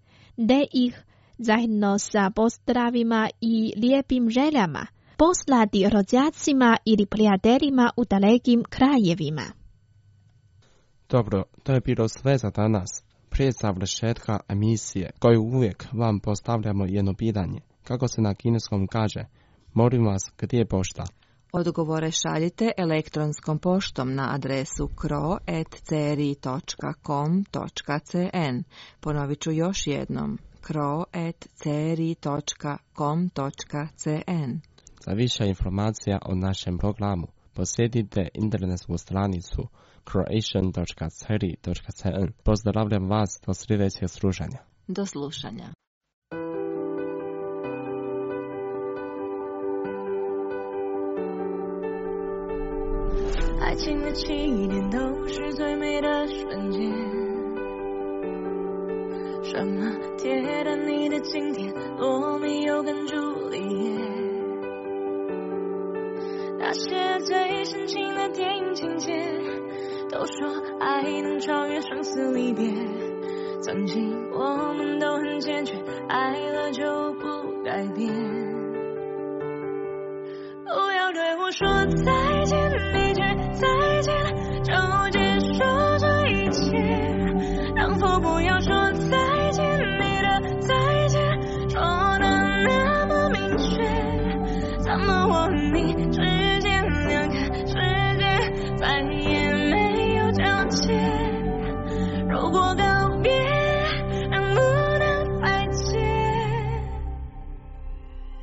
da ih zajedno sa pozdravima i lijepim željama poslati rođacima ili prijateljima u dalekim krajevima. Dobro, to je bilo sve za danas. Prije završetka emisije, koju uvijek vam postavljamo jedno pitanje. Kako se na kineskom kaže? Molim vas, gdje je pošta? Odgovore šaljite elektronskom poštom na adresu kro at c r i dot com dot c n. Ponovit ću još jednom. kro at c r i dot com dot c n. Za više informacija o našem programu posjetite internetsku stranicu croatian dot c r i dot c n. Pozdravljam vas do sljedećeg slušanja. Do slušanja. 爱情的起点都是最美的瞬间，什么铁达尼的经典，罗密欧跟朱丽叶，那些最深情的电影情节，都说爱能超越生死离别。曾经我们都很坚决，爱了就不改变。不要对我说再见，一句再见就结束这一切，能否不要说再见，你的再见说的那么明确，怎么我和你之间两个世界再也没有交界，如果告别能不能再见。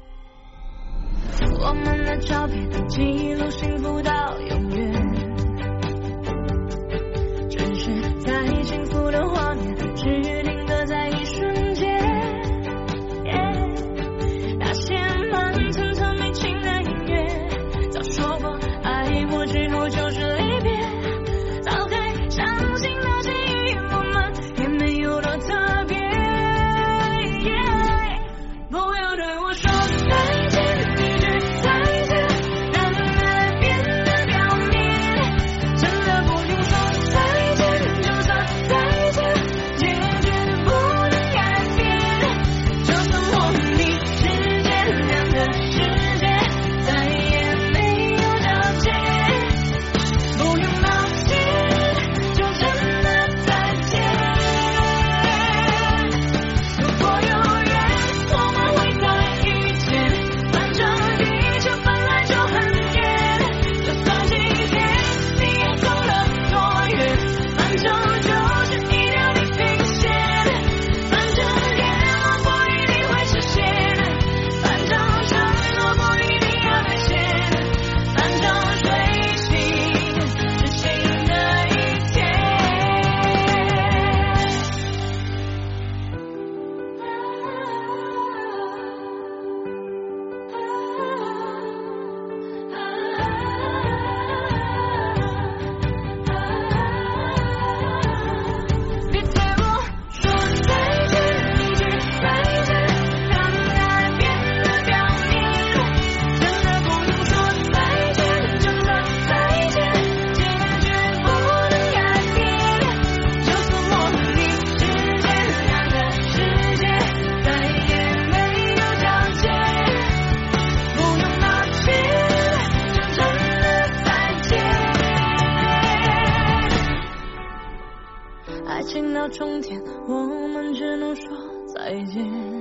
了冲天，我们只能说再见。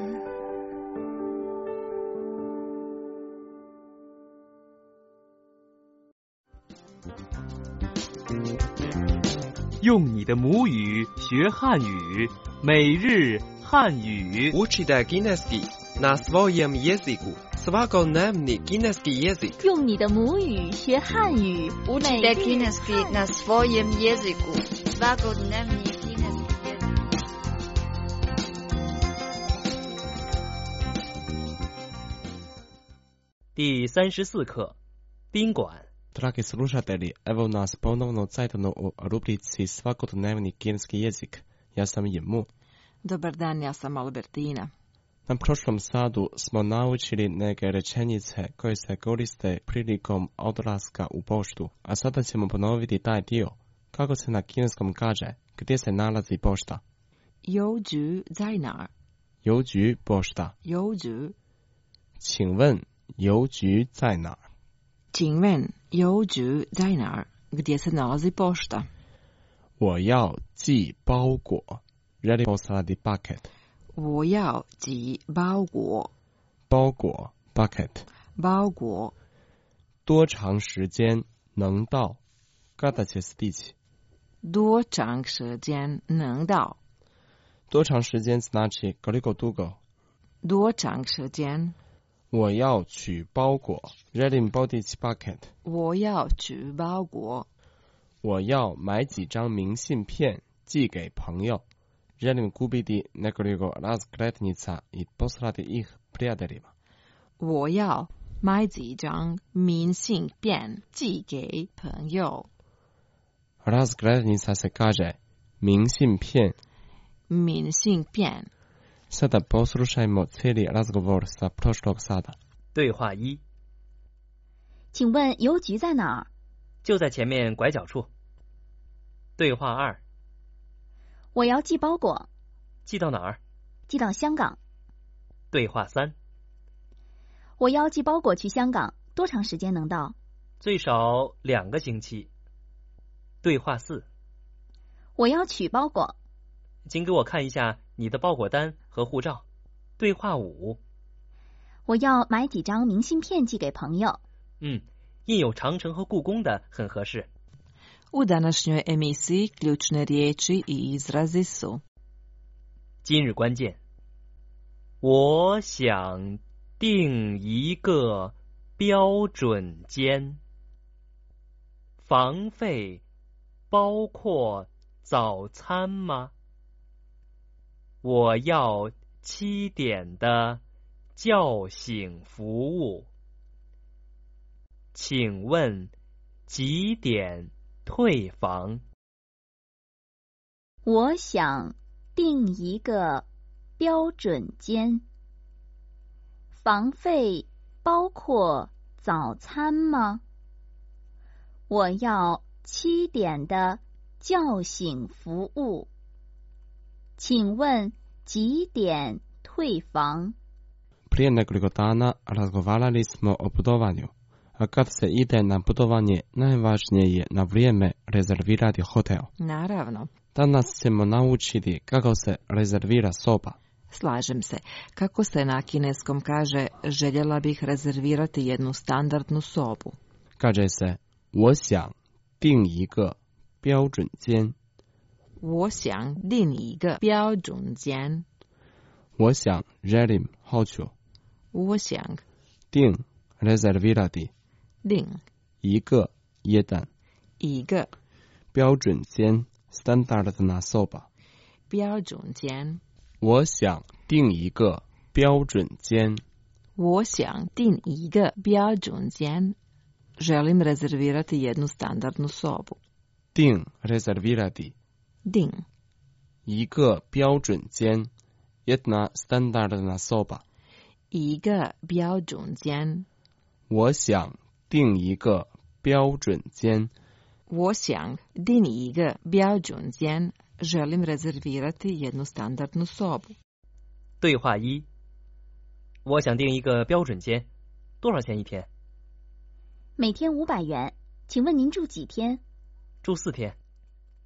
用你的母语学汉语，每日汉语。 Учите кінеський на своєму язику. Сваконемний кінеський язик. 用你的母语学汉语， Учите кінеський на своєму язику. Сваконемний кінеський язик. 第三十四课，宾馆。 Dragi slušatelji, evo nas ponovno zajedno u rubrici Svakodnevni kineski jezik. Ja sam Jemu. Dobar dan, ja sam Albertina. Na prošlom sadu smo naučili neke rečenice koje se koriste prilikom odlaska u poštu, a sada ćemo ponoviti taj dio. Kako se na kineskom kaže, gdje se nalazi pošta? 邮局在哪儿？ 邮局 pošta. 邮局。 请问邮局在哪儿？ 请问邮局在哪儿？ Gdje se nalazi pošta? 我要寄包裹。Želim poslati paket. 我要寄包裹。 包裹 paket. 包裹。 多长时间能到？ Kada će stići? 多长时间能到？ 多长时间 znači koliko dugo? 多长时间？ 我要取包裹。Želim podići paket. 我要取包裹。 我要买几张明信片寄给朋友。Želim kupiti nekoliko razglednica i poslati ih prijateljima. 我要买几张明信片寄给朋友。 Razglednica se kaže 明信片。 明信片。 Sada poslušajmo cijeli razgovor sa prošlog sada. 对话一。 请问邮局在哪儿？ 就在前面拐角处。对话二。 我要寄包裹。 寄到哪儿？ 寄到香港。 对话三。 我要寄包裹去香港，多长时间能到？ 最少两个星期。对话四。 我要取包裹。 请给我看一下你的包裹单和护照。对话五。 我要买几张明信片寄给朋友。 嗯，印有长城和故宫的很合适。 U današnjoj emisiji ključne riječi i izrazi su: 今日关键，我想订一个标准间，房费包括早餐吗？我要七点的叫醒服务，请问几点退房？ 我想订一个标准间，房费包括早餐吗？我要七点的叫醒服务，请问几点退房？ Prije nekoliko dana razgovarali smo o putovanju, a kad se ide na putovanje, najvažnije je na vrijeme rezervirati hotel. Naravno. Danas ćemo naučiti kako se rezervira soba. Slažem se. Kako se na kineskom kaže, željela bih rezervirati jednu standardnu sobu. Kaže se, 我想订一个标准间。 我想订一个标准间。 我想 želim, hoću. 我想订 rezervirati. 订一个 jedan. 一个标准间 standardna soba. 标准间。 我想订一个标准间。 我想订一个标准间。Želim rezervirati jednu standardnu sobu. 订 rezervirati. 订一个标准间 jedna standardna soba. 一个标准间。 我想订一个标准间。 我想订一个标准间。Želim rezervirati jednu standardnu sobu. 对话一。我想订一个标准间，多少钱一天？ 每天五百元，请问您住几天？ 住四天。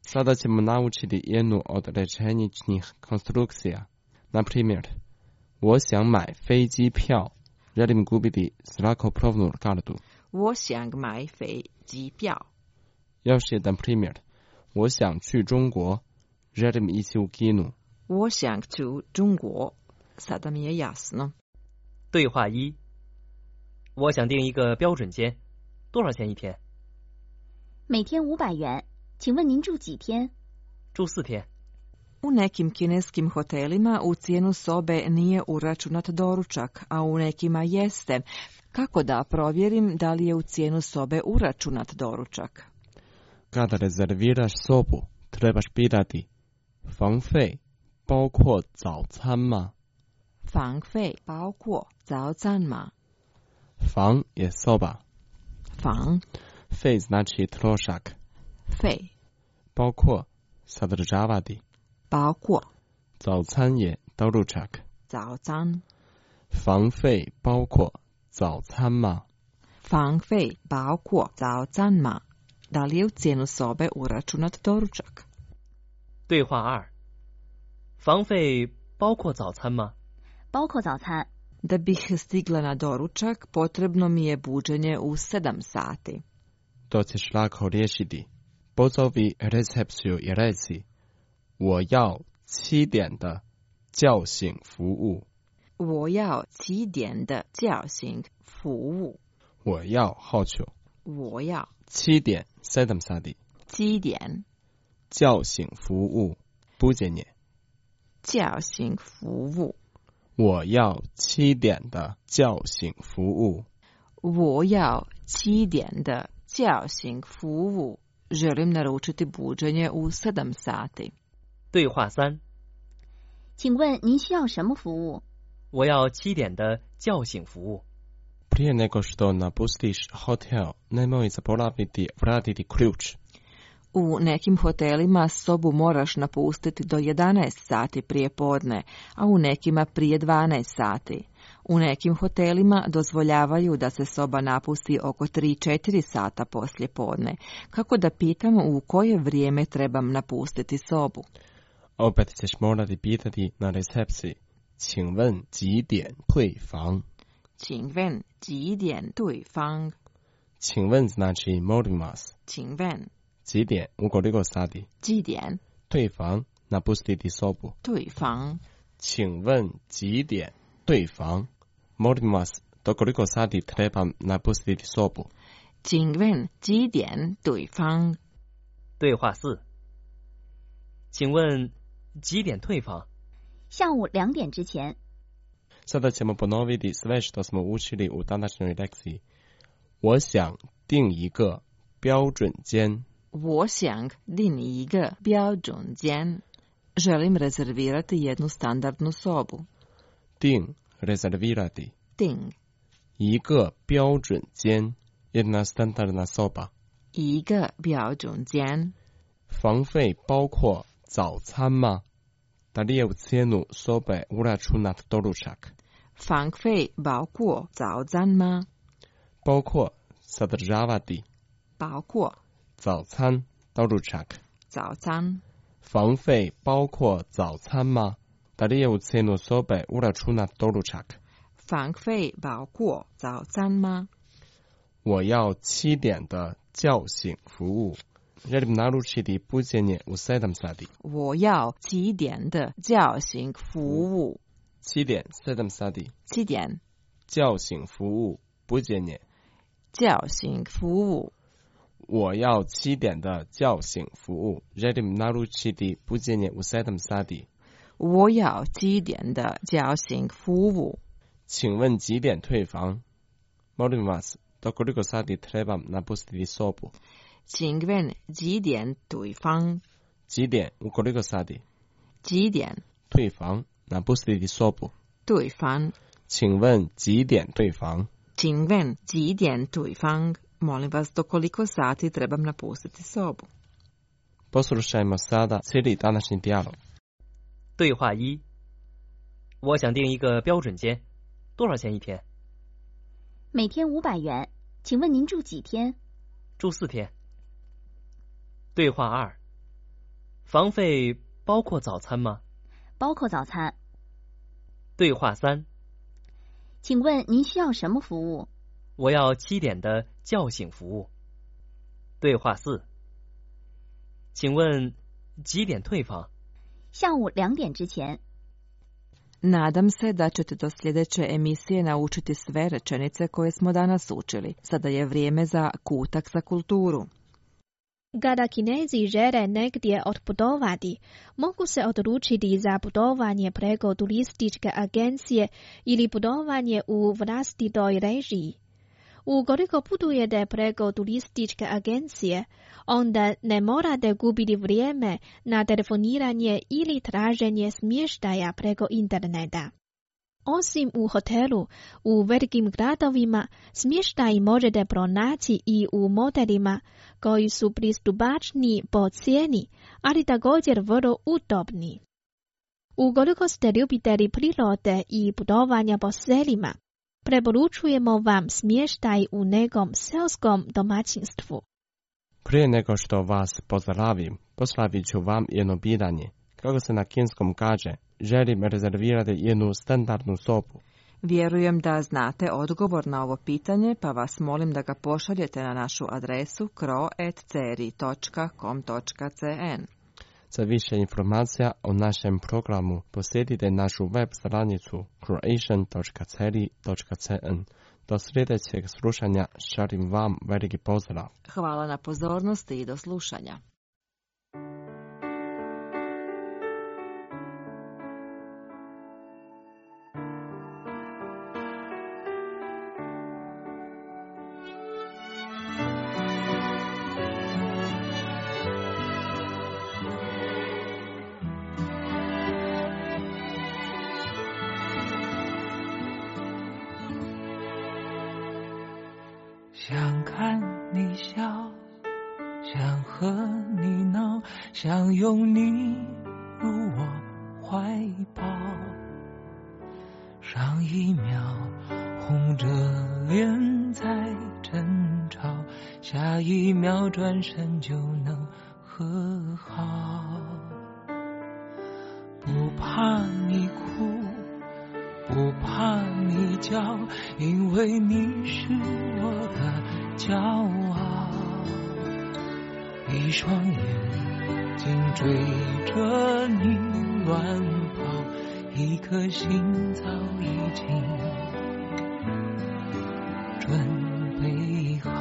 Sada ćemo naučiti jednu od rečeničnih konstrukcija. Na primjer, 我想买飞机票. Želim kupiti zrakoplovnu kartu. 我想买飞机票. Još jedan primjer. 我想去中国. Želim ići u Kinu. 我想去中国. Sada mi je jasno. 对话一：我想订一个标准间，多少钱一天？ 每天五百元。请问您住几天？ 住四天。 U nekim kineskim hotelima u cijenu sobe nije uračunat doručak, a u nekima jeste. Kako da provjerim da li je u cijenu sobe uračunat doručak? Kada rezerviraš sobu, trebaš pitati 房费包括早餐吗？ 房费包括早餐吗？ 房je soba. 房费 znači trošak. 费包括 sadržavati. 包括早餐je doručak. 早餐房费包括早餐吗？ 房费包括早餐吗？Da li je u cijenu sobe uračunat doručak? 对话二：房费包括早餐吗？ 包括早餐。 Da bih stigla na doručak, potrebno mi je buđenje u sedam sati. To ćeš lako riješiti. Pozovi recepciju i reci 我要七点的叫醒服务。 我要七点的叫醒服务。 我要 hoću。 我要七点 sedam sati。 七点叫醒服务 buđenje。 叫醒服务。 我要七点的叫醒服务。 我要七点的叫醒服务。Želim naručiti buđenje u sedam sati. 对话三： 请问您需要什么服务？ 我要七点的叫醒服务。 Prije nego što napustiš hotel, nemoj zaboraviti vratiti ključ. U nekim hotelima sobu moraš napustiti do jedanaest sati prije podne, a u nekima prije dvanaest sati. U nekim hotelima dozvoljavaju da se soba napusti oko tri četiri sata poslije podne. Kako da pitamo u koje vrijeme trebam napustiti sobu? Opet ćeš morati pitati na recepciji. 请问几点退房？ 请问几点对方？ 请问 znači molim vas. 请问几点 u koliko sati? 几点退房 napustiti sobu. 对方。 请问几点对房 molim vas do koliko sati trebam napustiti sobu. 请问几点对方？ 对话四：请问几点退房？ 下午两点之前。 Sada ćemo ponoviti sve što smo učili u današnjoj lekciji. 我想订一个标准间。 我想订一个标准间。Želim rezervirati jednu standardnu sobu. 订 rezervirati. 订一个标准间 jedna standardna soba. 一个标准间。 房费包括早餐吗？ Da li je u cijenu sobe uračunat doručak? 房费包括早餐吗？ 包括 sadržavati. 包括早餐 doručak. 早餐。 房费包括早餐吗？ Da li je u cijenu sobe uračunat doručak? 房费包括早餐吗？ 我要七点的叫醒服务。Želim naručiti buđenje u sedam sati. 我要七点的叫醒服务。 七点 sedam sati. 七点叫醒服务 buđenje. 叫醒服务。 我要七点的叫醒服务。Želim naručiti buđenje u sedam sati. 我要七点的叫醒服务。 请问几点退房？ Molim vas, do koliko sati trebam napustiti sobu? 请问几点对方？ 几点 u koliko sati? 几点退房 napustiti sobu. 对方。 请问几点退房？ 请问几点对方？Molim vas, do koliko sati trebam napustiti sobu? Poslušajmo sada cijeli današnji dijalog. 对话一：我想订一个标准间，多少钱一天？ 每天五百元。请问您住几天？ 住四天。对话二： 房费包括早餐吗？ 包括早餐。 对话三。 请问您需要什么服务？ 我要七点的叫醒服务。对话四。请问几点退房？ 下午两点之前。 Nadam se da ćete do sljedeće emisije naučiti sve rečenice koje smo danas učili. Sada je vrijeme za kutak za kulturu. Kada Kinezi žele negdje otputovati, mogu se odlučiti za putovanje preko turističke agencije ili putovanje u vlastitoj režiji. Ukoliko putujete preko turističke agencije, onda ne morate gubiti vrijeme na telefoniranje ili traženje smještaja preko interneta. Osim u hotelu, u velikim gradovima smještaj možete pronaći i u motelima koji su pristupačni po cijeni, ali također vrlo udobni. Ukoliko ste ljubitelji prirode i putovanja po selima, preporučujemo vam smještaj u nekom selskom domaćinstvu. Prije nego što vas pozdravim, postavit ću vam jedno pitanje. Kako se na kineskom kaže, želim rezervirati jednu standardnu sobu. Vjerujem da znate odgovor na ovo pitanje, pa vas molim da ga pošaljete na našu adresu kro at ceri dot com dot cn. Za više informacija o našem programu posjetite našu web stranicu croatian dot ceri dot cn. Do sljedećeg slušanja želim vam veliki pozdrav. Hvala na pozornosti i do slušanja. 想看你笑，想和你闹，想拥你入我怀抱。上一秒红着脸在争吵，下一秒转身就能和好。不怕你哭，不怕你叫，因为你是我的骄傲。一双眼睛追着你乱跑，一颗心早已经准备好。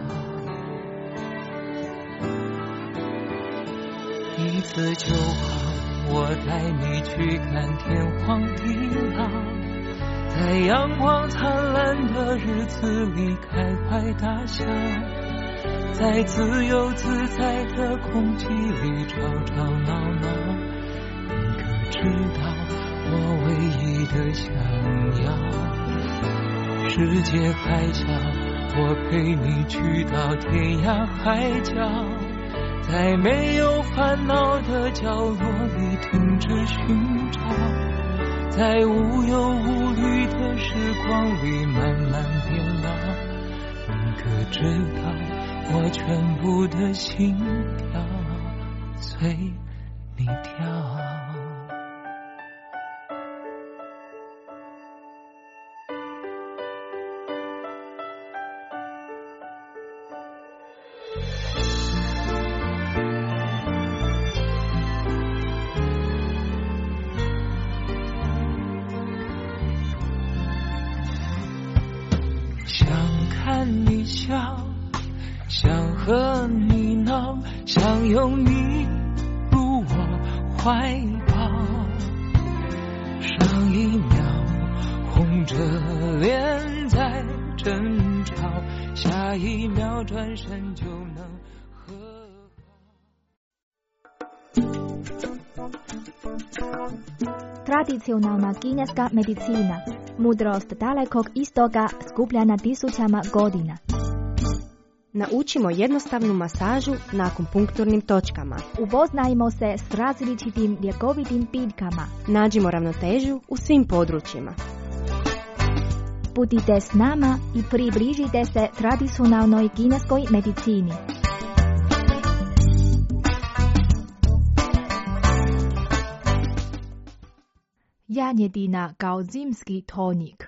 一次就好，我带你去看天荒地老，在阳光灿烂的日子里开怀大笑，在自由自在的空气里吵吵闹闹。你可知道我唯一的想要？世界还小，我陪你去到天涯海角，在没有烦恼的角落里停止寻找，在无忧无虑的时光里慢慢变老。你可知道我全部的心跳随你跳。想看你笑，想和你闹，想拥你入我怀抱。上一秒红着脸在争吵，下一秒转身就能和好。Tradicionalna kineska medicina, mudrost dalekog istoga skupljena tisućama godina. Naučimo jednostavnu masažu na akupunkturnim točkama. Upoznajmo se s različitim ljekovitim biljkama. Nađimo ravnotežu u svim područjima. Budite s nama i približite se tradicionalnoj kineskoj medicini. janjetina kao zimski tonik.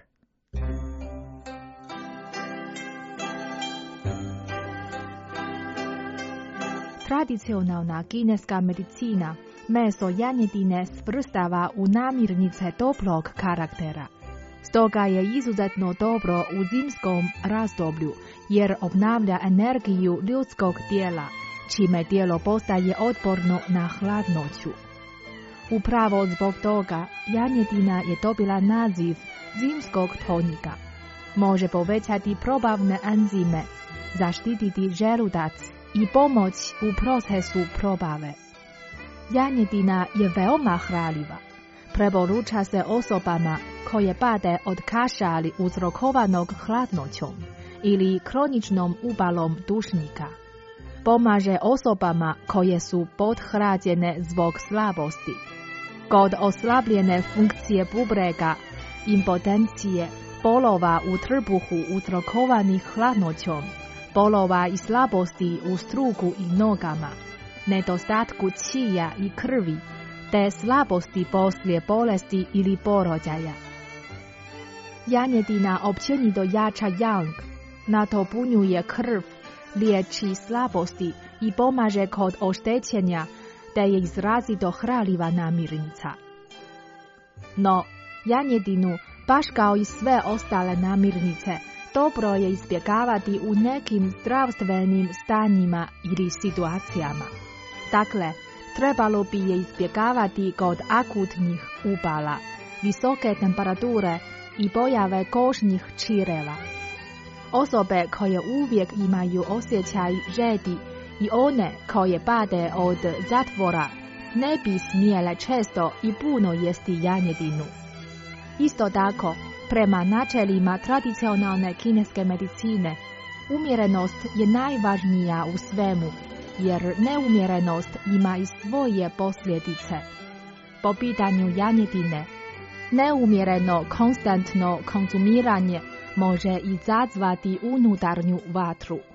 Tradicionalna kineska medicina meso janjetine svrstava u namirnice toplog karaktera. Stoga je izuzetno dobro u zimskom razdoblju jer obnavlja energiju ljudskog tijela, čime tijelo postaje otporno na hladnoću. Upravo zbog toga janjetina je dobila naziv zimskog tonika. Može povećati probavne enzime, zaštititi želudac i pomoć u procesu probave. Janjetina je veoma hranljiva. Preporuča se osobama koje pate od kašali uzrokovanog hladnoćom ili kroničnom upalom dušnika. Pomaže osobama koje su podhlađene zbog slabosti. Kod oslabljene funkcije bubrega, impotencije, bolova u trbuhu uzrokovanih hladnoćom, bolova i slabosti u struku i nogama, nedostatku čija i krvi, te slabosti poslije bolesti ili porođaja. Janjetina općenito jača yang, nadopunjuje krv, liječi slabosti i pomaže kod oštećenja, te je izrazito hranljiva namirnica. No, janjetinu, baš kao i sve ostale namirnice, dobro je izbjegavati u nekim zdravstvenim stanjima ili situacijama. Dakle, trebalo bi je izbjegavati kod akutnih upala, visoke temperature i pojave kožnih čireva. Osobe koje uvijek imaju osjećaj žedi i one koje pate od zatvora ne bi smjele često i puno jesti janjetinu. Isto tako, prema načelima tradicionalne kineske medicine, umjerenost je najvažnija u svemu, jer neumjerenost ima i svoje posljedice. Po pitanju janjetine, neumjereno konstantno konzumiranje može izazvati unutarnju vatru.